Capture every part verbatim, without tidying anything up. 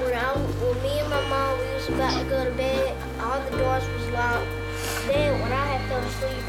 When, I, when me and my mom, we was about to go to bed, all the doors was locked. Then when I had fell asleep,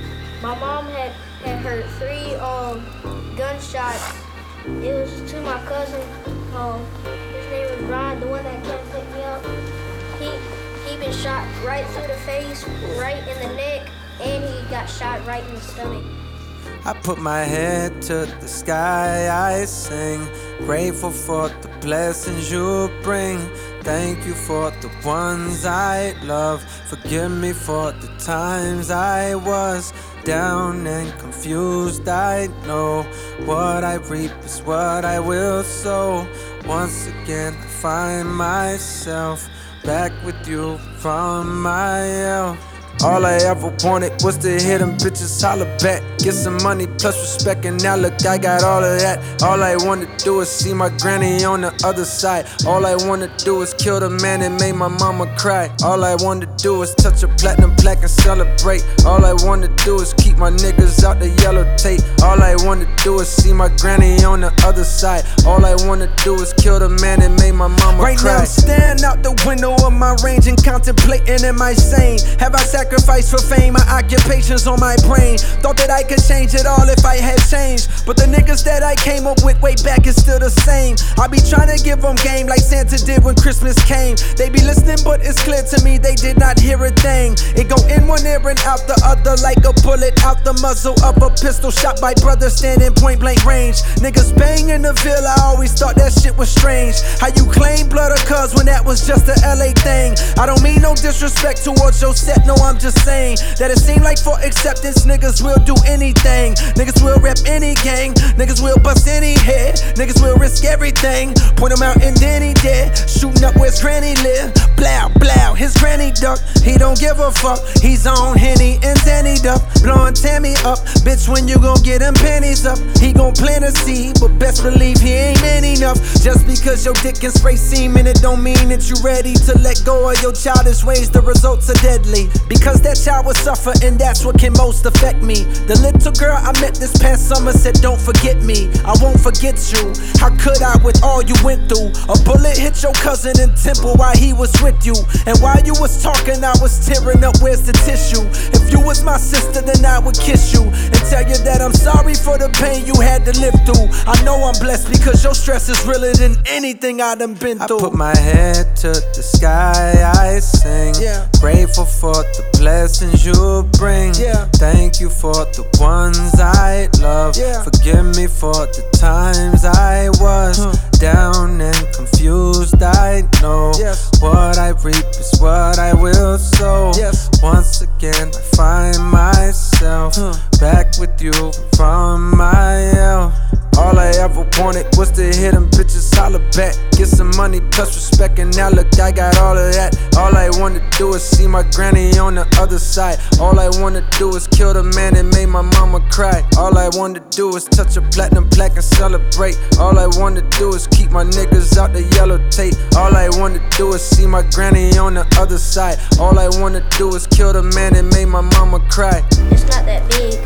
my mom had, had heard three um, gunshots. It was to my cousin. Um, his name was Ron, the one that came to pick me up. He he been shot right through the face, right in the neck, and he got shot right in the stomach. I put my head to the sky, I sing, grateful for the blessings you bring. Thank you for the ones I love. Forgive me for the times I was down and confused. I know what I reap is what I will sow. Once again I find myself back with you from my hell. All I ever wanted was to hear them bitches holler back. Get some money plus respect, and now look, I got all of that. All I wanna do is see my granny on the other side. All I wanna do is kill the man that made my mama cry. All I wanna do is touch a platinum plaque and celebrate. All I wanna do is keep my niggas out the yellow tape. All I wanna do is see my granny on the other side. All I wanna do is kill the man that made my mama right cry. Right now I'm staring out the window of my range and contemplating, am I sane? Have I sacrificed for fame? My occupation's on my brain. Thought that I could change it all if I had changed, but the niggas that I came up with way back is still the same. I be trying to give them game like Santa did when Christmas came. They be listening but it's clear to me they did not hear a thing. It go in one ear and out the other like a bullet out the muzzle of a pistol shot by brothers standing point blank range. Niggas bang in the Ville, I always thought that shit was strange. How you claim blood or cuz when that was just a L A thing. I don't mean no disrespect towards your set, no, I'm just saying that it seemed like for acceptance niggas will do anything. Niggas will rep any gang, niggas will bust any head, niggas will risk everything. Point him out and then he dead. Shooting up where his granny live. Blow, blow, his granny duck. He don't give a fuck. He's on Henny and Danny Duck. Blowing Tammy up. Bitch, when you gon' get them pennies up? He gon' plant a seed, but best believe he ain't man enough. Just because your dick can spray semen, it don't mean that you ready to let go of your childish ways. The results are deadly, because that child will suffer, and that's what can most affect me. The little girl I met this past summer said, don't forget me, I won't forget you. How could I with all you went through? A bullet hit your cousin in Temple while he was with you, and while you was talking I was tearing up, where's the tissue? If you was my sister then I would kiss you and tell you that I'm sorry for the pain you had to live through. I know I'm blessed because your stress is realer than anything I done been through. I put my head to the sky, I sing, yeah. Grateful for the blessings you bring, yeah. Thank you for the ones I love, yeah. Forgive me for the times I was huh. down and confused. I know yes. what I reap is what I will sow. Yes. Once again I find myself huh. back with you from my hell. All I ever wanted was to hear them bitches holler back. Get some money plus respect, and now look, I got all of that. All I wanna do is see my granny on the other side. All I wanna do is kill the man that made my mama cry. All I wanna do is touch a platinum plaque and celebrate. All I wanna do is keep my niggas out the yellow tape. All I wanna do is see my granny on the other side. All I wanna do is kill the man that made my mama cry. It's not that big,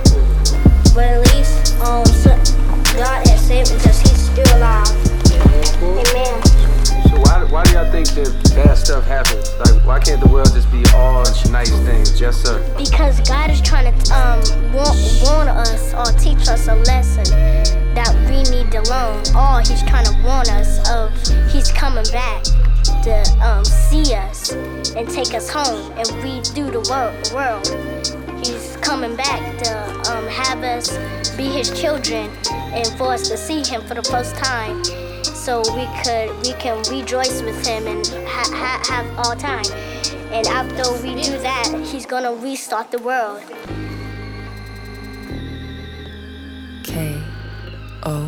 but at least um, so God has saved me because he's still alive. Amen. So why, why do y'all think that bad stuff happens? Like, why can't the world just be all nice things? Yes, sir. Because God is trying to um, warn, warn us or teach us a lesson that we need to learn. Or he's trying to warn us of he's coming back to um, see us and take us home and redo the wor- world. He's coming back to um, have us be his children and for us to see him for the first time, so we could we can rejoice with him and ha- ha- have all time. And after we do that, he's gonna restart the world. K O